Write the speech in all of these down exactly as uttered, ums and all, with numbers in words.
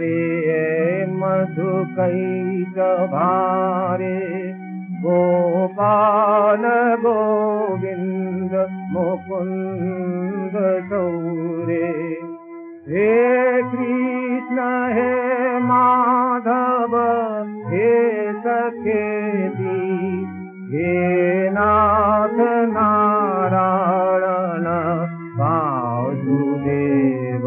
मधुकैक भारे गोपाल गोविंद मुकुंद सौरे हे कृष्ण हे माधव हे सखेति हे नाथ नारायण वासुदेव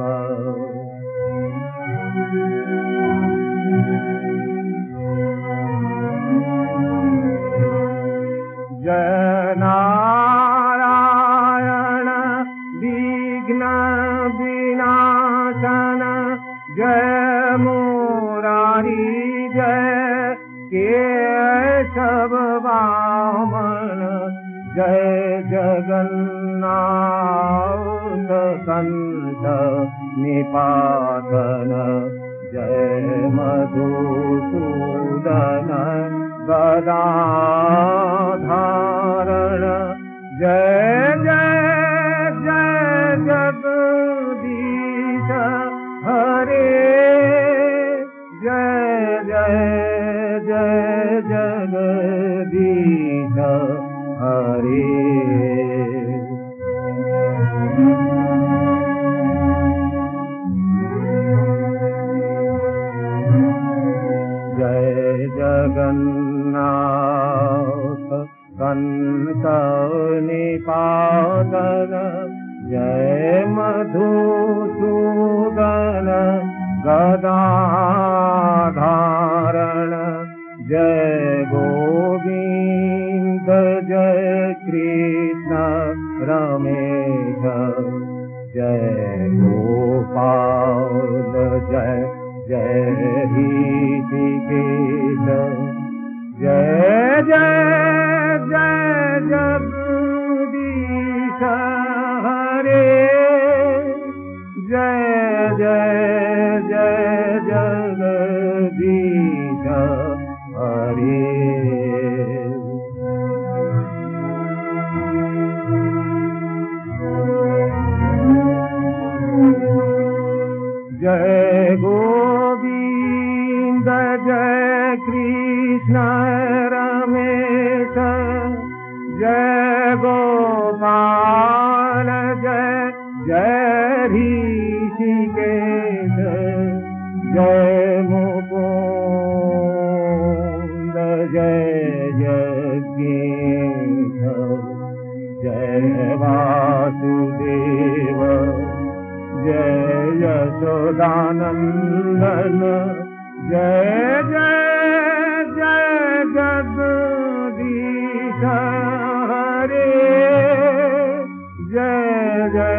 जय नारायण विघ्न विनाशन जय मुरारी जय केशव वामन जय जगन्नाथ कंठ निपातन जय मधुसूदन गदाधारण जय जय जय जगदीश हरे जय जय जय जगदीश हरे जय जगन्नाथ कंठ निपातन जय मधुसूदन गदाधारण जय गोविंद जय कृष्ण रमेश जय गोपाल जय जय ऋषिकेश जय जय जय जगदीश हरे जय जय जय जगदीश हरे जय गोविंद जय कृष्ण रमेश जय गोपाल जय जय ऋषिकेश जय मुकुंद जय जगदीश जय वासुदेव जय यशोदानंदन जय जय जय जगदीश हरे जय जय